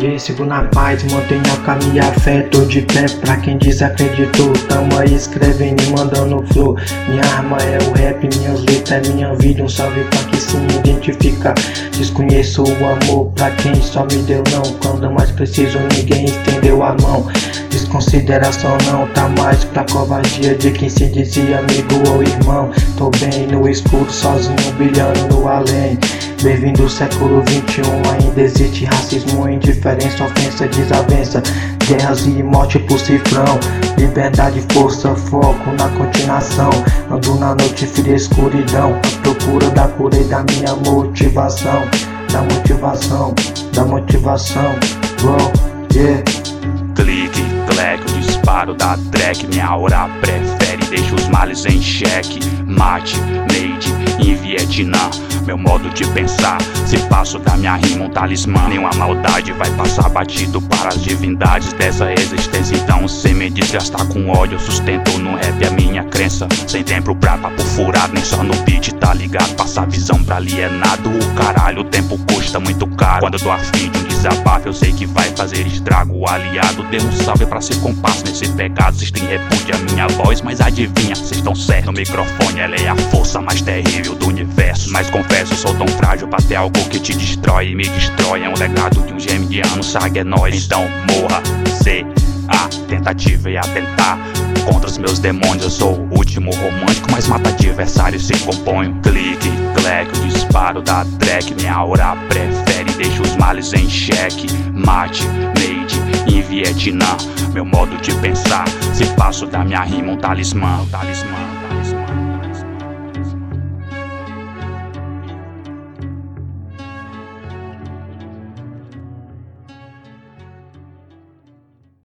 Sigo na paz, mantenho a minha fé. Tô de pé pra quem desacreditou. Tamo aí escrevendo e mandando flow. Minha arma é o rap, minhas letras é minha vida. Um salve pra quem se identifica. Desconheço o amor pra quem só me deu não. Quando mais preciso ninguém estendeu a mão. Desconsideração não tá mais pra covardia de quem se dizia amigo ou irmão. Tô bem no escuro, sozinho, brilhando no além. Bem-vindo ao século XXI, ainda existe racismo, indiferença, ofensa, desavença, guerras e morte por cifrão. Liberdade, força, foco na continuação. Ando na noite fria, escuridão, à procura da cura e da minha motivação. Da motivação, da motivação, bro, yeah. Clique, clack, o disparo da track. Minha hora prefere, deixa os males em xeque. Mate, made em Vietnã. Meu modo de pensar, se passo da minha rima um talismã. Nenhuma maldade vai passar batido para as divindades dessa existência. Então sem me desgastar com ódio, eu sustento no rap a minha crença. Sem tempo pra papo furado, nem só no beat, tá ligado? Passar visão pra alienado, o caralho, o tempo custa muito caro. Quando eu tô afim de um desabafo, eu sei que vai fazer estrago. O aliado deu um salve pra ser compasso nesse pecado. Vocês têm repúdio a minha voz, mas adivinha, vocês estão certos. No microfone ela é a força mais terrível do universo. Mas confesso, sou tão frágil pra ter algo que te destrói e me destrói. É um legado de um geminiano, saga é nós. Então morra, ser a tentativa e atentar contra os meus demônios. Eu sou o último romântico, mas mata adversário se componho. Clique, clack, o disparo da track. Minha hora prefere, deixa os males em xeque. Mate, made em Vietnã. Meu modo de pensar, se passo da minha rima um talismã.